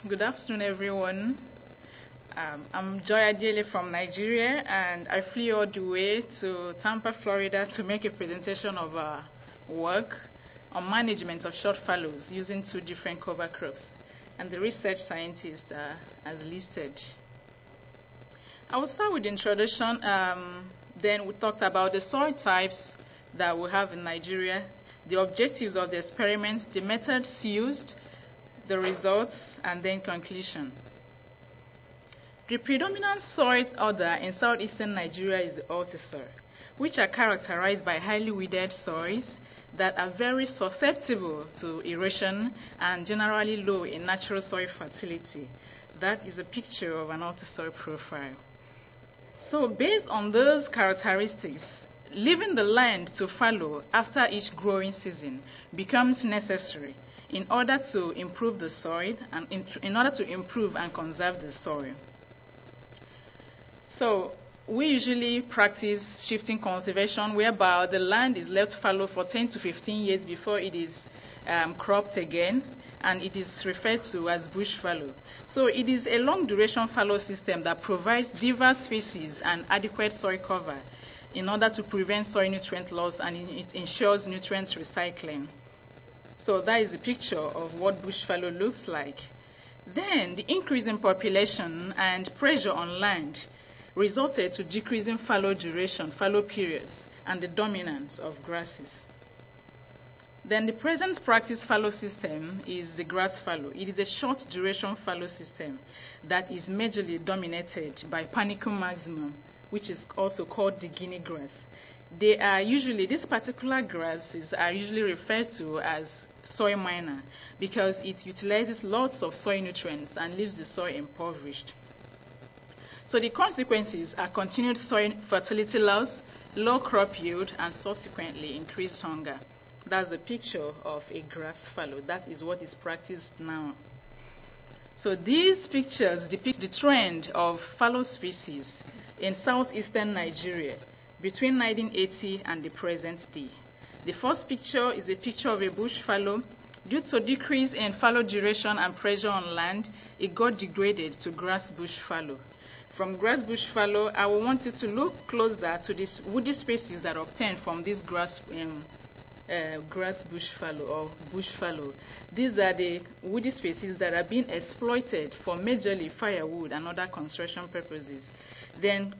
Good afternoon, everyone. I'm Joy Adele from Nigeria, and I flew all the way to Tampa, Florida to make a presentation of our work on management of short fallows using two different cover crops, and the research scientists are as listed. I will start with the introduction. Then we talked about the soil types that we have in Nigeria, the objectives of the experiment, the methods used, the results, and then conclusion. The predominant soil order in southeastern Nigeria is the Altisoil, which are characterized by highly weeded soils that are very susceptible to erosion and generally low in natural soil fertility. That is a picture of an Altisoil profile. So based on those characteristics, leaving the land to fallow after each growing season becomes necessary in order to improve the soil and in order to improve and conserve the soil. So we usually practice shifting conservation, whereby the land is left fallow for 10 to 15 years before it is cropped again, and it is referred to as bush fallow. So it is a long duration fallow system that provides diverse species and adequate soil cover in order to prevent soil nutrient loss, and it ensures nutrient recycling. So that is a picture of what bush fallow looks like. Then the increase in population and pressure on land resulted to decreasing fallow duration, fallow periods, and the dominance of grasses. Then the present practice fallow system is the grass fallow. It is a short duration fallow system that is majorly dominated by Panicum maximum, which is also called the Guinea grass. These particular grasses are usually referred to as soil miner because it utilizes lots of soil nutrients and leaves the soil impoverished. So the consequences are continued soil fertility loss, low crop yield, and subsequently increased hunger. That's a picture of a grass fallow. That is what is practiced now. So these pictures depict the trend of fallow species in southeastern Nigeria between 1980 and the present day. The first picture is a picture of a bush fallow. Due to decrease in fallow duration and pressure on land, it got degraded to grass bush fallow. From grass bush fallow, I will want you to look closer to these woody species that are obtained from this grass bush fallow or bush fallow. These are the woody species that are being exploited for majorly firewood and other construction purposes. Then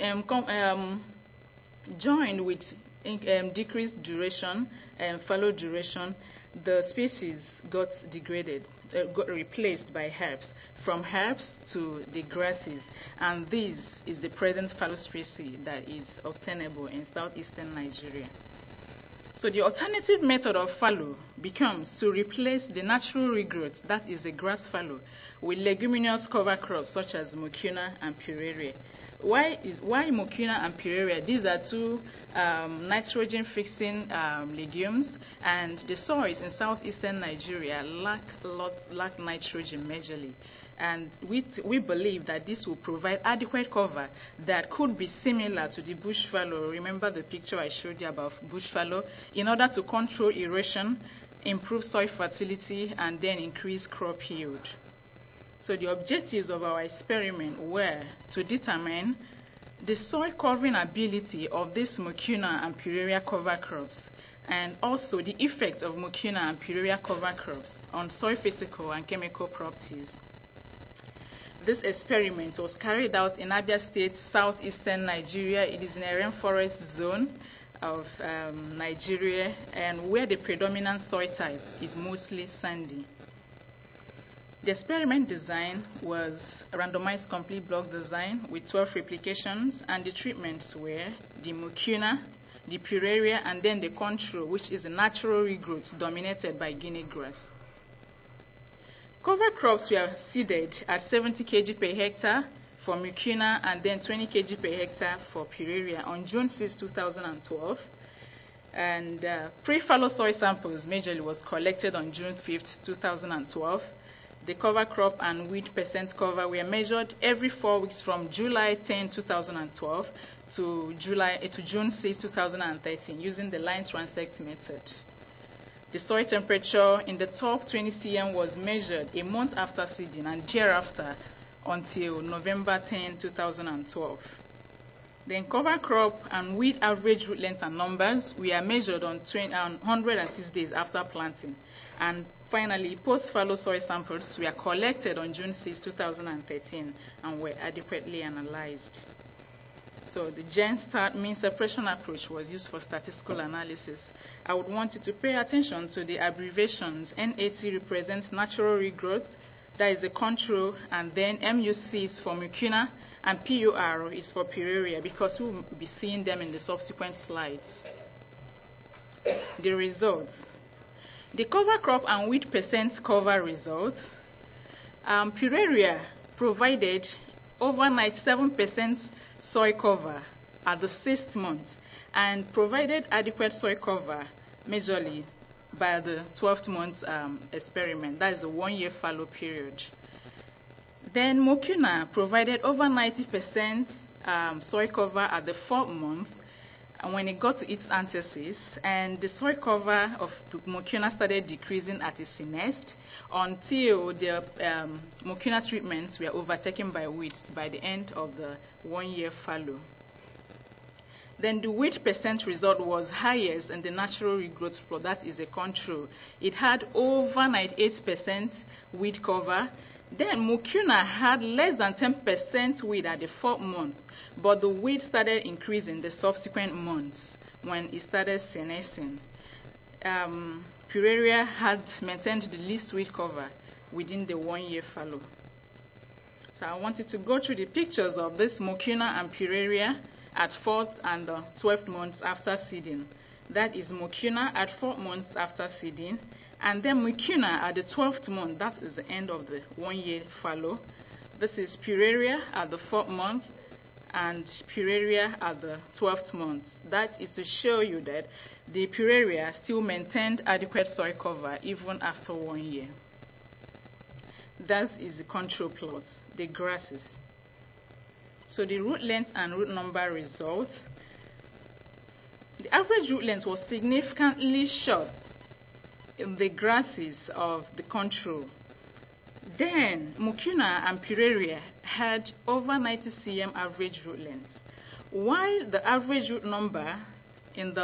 joined with decreased duration and fallow duration, the species got degraded, got replaced by herbs, from herbs to the grasses, and this is the present fallow species that is obtainable in southeastern Nigeria. So the alternative method of fallow becomes to replace the natural regrowth, that is the grass fallow, with leguminous cover crops such as Mucuna and Puraria. Why Mucuna and Puraria? These are two nitrogen-fixing legumes, and the soils in southeastern Nigeria lack nitrogen majorly. And we believe that this will provide adequate cover that could be similar to the bush fallow. Remember the picture I showed you about bush fallow, in order to control erosion, improve soil fertility, and then increase crop yield. So the objectives of our experiment were to determine the soil covering ability of these Mucuna and Puraria cover crops, and also the effect of Mucuna and Puraria cover crops on soil physical and chemical properties. This experiment was carried out in Abia State, southeastern Nigeria. It is in a rainforest zone of Nigeria, and where the predominant soil type is mostly sandy. The experiment design was a randomized complete block design with 12 replications, and the treatments were the Mucuna, the Puraria, and then the control, which is the natural regrowth dominated by Guinea grass. Cover crops were seeded at 70 kg per hectare for Mucuna and then 20 kg per hectare for Puraria on June 6, 2012. And pre-fallow soil samples majorly was collected on June 5, 2012. The cover crop and weed percent cover were measured every 4 weeks from July 10, 2012 to June 6, 2013 using the line transect method. The soil temperature in the top 20 cm was measured a month after seeding and thereafter until November 10, 2012. Then cover crop and weed average root length and numbers were measured on 106 days after planting. And finally, post-fallow soil samples were collected on June 6, 2013 and were adequately analyzed. So the GenStart mean separation approach was used for statistical analysis. I would want you to pay attention to the abbreviations. NAT represents natural regrowth, that is the control, and then MUC is for mucuna, and PUR is for Puraria, because we'll be seeing them in the subsequent slides. The results. The cover crop and weed percent cover results. Puraria provided over 97% soil cover at the 6th month and provided adequate soil cover majorly by the 12th month experiment. That is a 1-year fallow period. Then mucuna provided over 90% soil cover at the 4th month when it got to its anthesis, and the soil cover of mucuna started decreasing at its nest until the mucuna treatments were overtaken by weeds by the end of the 1-year fallow. Then the weed percent result was highest in the natural regrowth plot, that is a control. It had over 98% weed cover. Then mucuna had less than 10% weed at the 4th month, but the weed started increasing the subsequent months when it started senescing. Puraria had maintained the least weed cover within the 1-year fallow. So I wanted to go through the pictures of this mucuna and Puraria at 4th and 12th months after seeding. That is mucuna at 4 months after seeding, and then mucuna at the 12th month. That is the end of the 1-year fallow. This is Puraria at the 4th month and Puraria at the 12th month. That is to show you that the Puraria still maintained adequate soil cover even after 1 year. That is the control plot, the grasses. So the root length and root number results. The average root length was significantly short in the grasses of the control. Then mucuna and Puraria had over 90 cm average root length, while the average root number of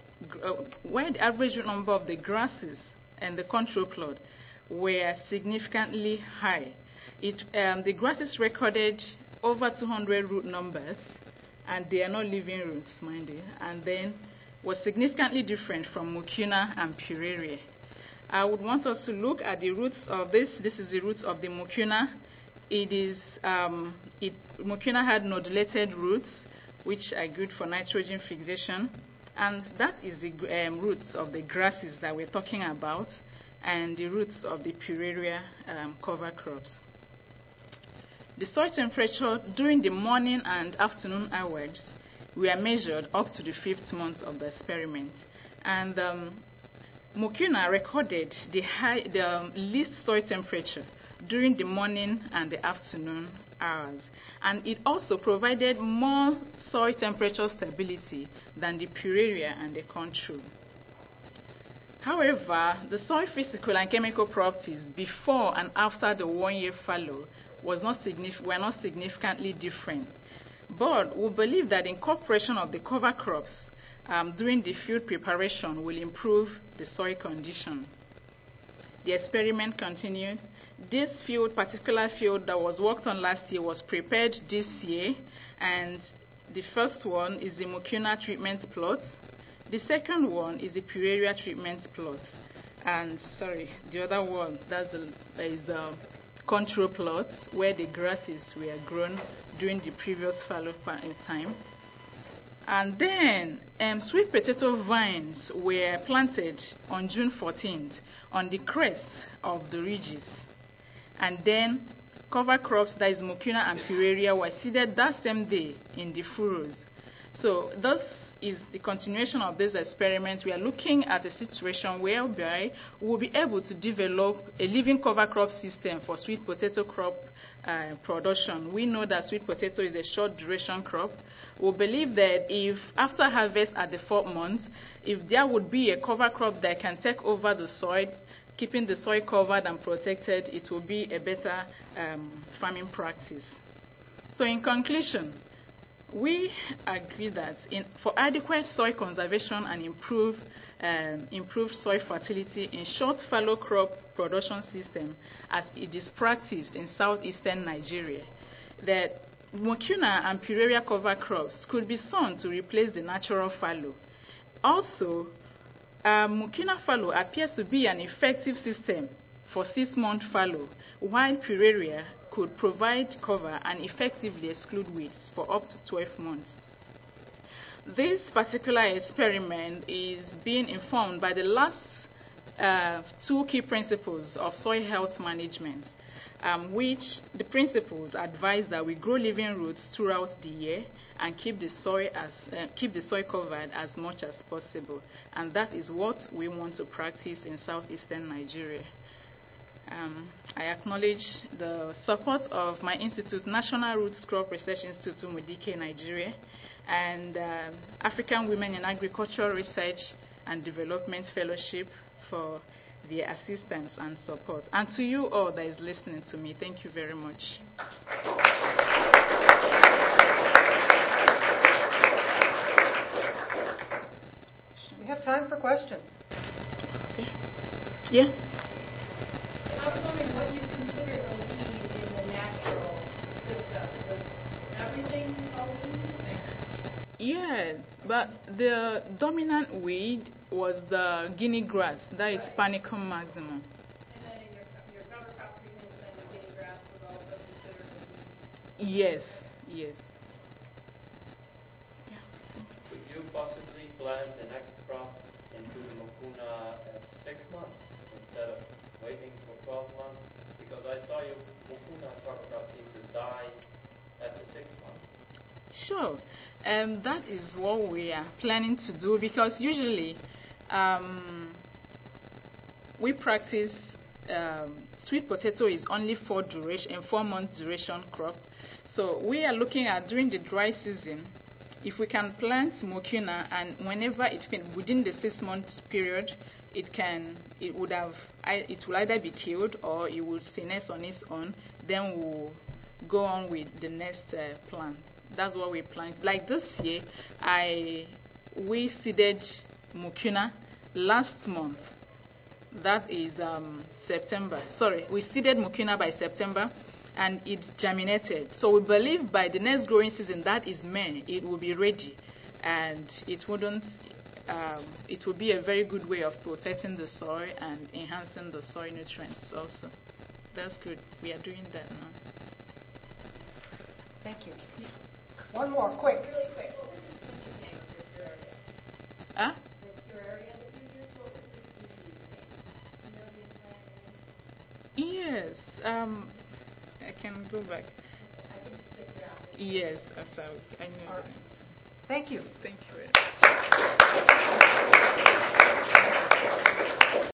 the grasses and the control plot were significantly high. The grasses recorded over 200 root numbers, and they are not living roots, mind you, and then was significantly different from mucuna and Puraria. I would want us to look at the roots of this. This is the roots of the mucuna. Mucuna had nodulated roots, which are good for nitrogen fixation, and that is the roots of the grasses that we're talking about, and the roots of the Puraria cover crops. The soil temperature during the morning and afternoon hours were measured up to the 5th month of the experiment, and mucuna recorded the least soil temperature during the morning and the afternoon hours, and it also provided more soil temperature stability than the Puraria and the control. However, the soil physical and chemical properties before and after the 1-year fallow were not significantly different, but we believe that incorporation of the cover crops during the field preparation will improve the soil condition. The experiment continued. This particular field that was worked on last year, was prepared this year, and the first one is the mucuna treatment plot. The second one is the Puraria treatment plot, and the other one is the control plot where the grasses were grown during the previous fallow time. And then sweet potato vines were planted on June 14th on the crest of the ridges. And then cover crops, that is mucuna and Puraria, were seeded that same day in the furrows. So those is the continuation of this experiment. We are looking at a situation whereby we will be able to develop a living cover crop system for sweet potato crop production. We know that sweet potato is a short duration crop. We believe that if after harvest at the 4th month, if there would be a cover crop that can take over the soil, keeping the soil covered and protected, it will be a better farming practice. So in conclusion, we agree that for adequate soil conservation and improved soil fertility in short fallow crop production system as it is practiced in southeastern Nigeria, that mucuna and Pureria cover crops could be sown to replace the natural fallow. Also, mucuna fallow appears to be an effective system for 6-month fallow, while Pureria could provide cover and effectively exclude weeds for up to 12 months. This particular experiment is being informed by the last 2 key principles of soil health management, which the principles advise that we grow living roots throughout the year and keep the soil covered as much as possible. And that is what we want to practice in southeastern Nigeria. I acknowledge the support of my institute, National Roots Crop Research Institute, Umudike, Nigeria, and African Women in Agricultural Research and Development Fellowship for the assistance and support. And to you all that is listening to me, thank you very much. We have time for questions. Okay. Yeah. I was wondering what you consider a weed in the natural system. Is everything a weed? Yeah, but the dominant weed was the guinea grass, that is Panicum maximum. And then in your cover crop treatment, then the guinea grass was also considered a weed? Yes, yes. Could you possibly plant the next crop into the mucuna at 6 months instead of waiting for 12 months? Because I saw your mucuna cover crop seem to die at the 6th month. Sure. That is what we are planning to do, because usually we practice sweet potato is only 4 months duration crop. So we are looking at during the dry season, if we can plant mucuna, and whenever it can, within the 6 months period, it will either be killed or it will senesce on its own. Then we'll go on with the next plant. That's what we plant. Like this year, we seeded mucuna last month. That is September. Sorry, we seeded mucuna by September, and it germinated. So we believe by the next growing season, that is May, it will be ready, and it will be a very good way of protecting the soil and enhancing the soil nutrients also. That's good. We are doing that now. Thank you. One more, quick. Really quick, what was the species name of your area? Huh? Your area that you used, what was the species name? You know the entire name? Yes. I can go back. I can fix it out. Yes, I know. All right. Thank you. Thank you very much.